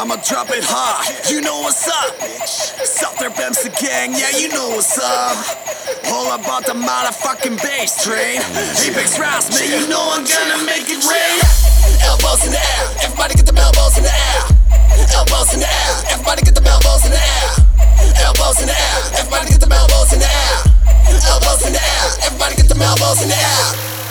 I'ma drop it hard, you know what's up. Southern Bemsa gang, yeah, you know what's up. All about the motherfucking bass train. Apex Rouse, man, you know I'm gonna make it rain. Elbows in the air, everybody get the elbows in the air. Elbows in the air, everybody get the elbows in the air. Elbows in the air, everybody get the elbows in the air. Elbows in the air, everybody get the elbows in the air.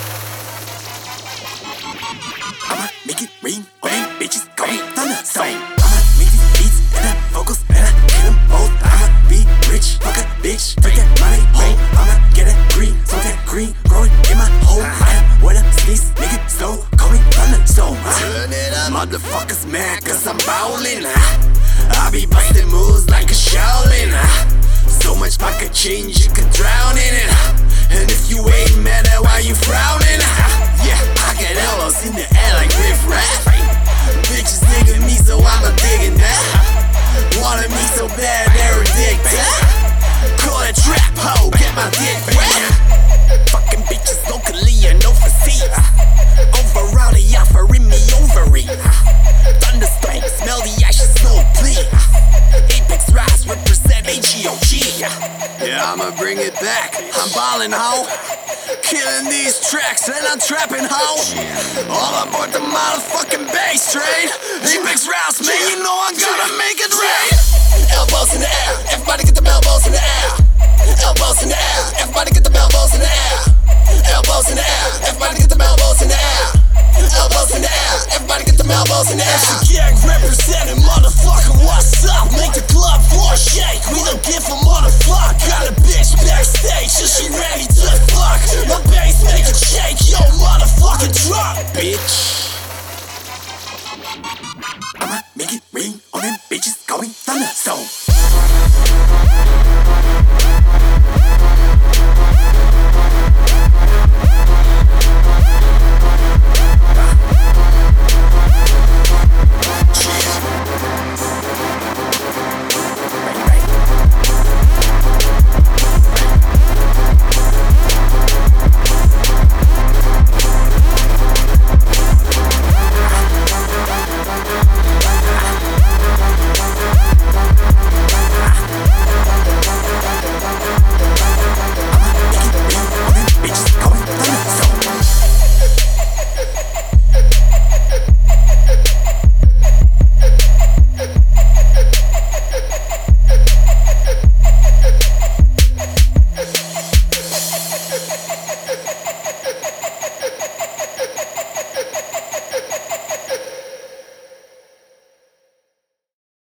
I'ma make it rain, rain, bitches, call me thunderstorm. I'ma make these beats and the vocals and I hit them both. I'ma be rich, fuck a bitch, take that money home. I'ma get that green, so that green growing in my hole. I am where the sneeze, nigga, slow, call me thunderstorm. Turn it up, motherfuckers mad cause I'm bowling. I be busting moves like a Shaolin. So much pocket change you could drown in it. And if you ain't mad at why you frowning, yeah, I got elbows in the air like Riff Raff. Bitches digging me, so I'm a digging that. Wanted me so bad, they're addicted. Call it trap hoe, get my dick wet. Fucking bitches locally and overseas. Overall, they offering me ovary. Thunderstorm, smell the ashes, no plea. Apex Rouse, represent AGOG. Yeah, I'ma bring it back. I'm ballin', ho. Killing these tracks and I'm trapping, ho. All aboard the motherfucking bass train. Apex Rouse, man, you know I'm gonna make it rain. Elbows in the air, everybody get the elbows in the air. Elbows in the air, everybody get the elbows in the air.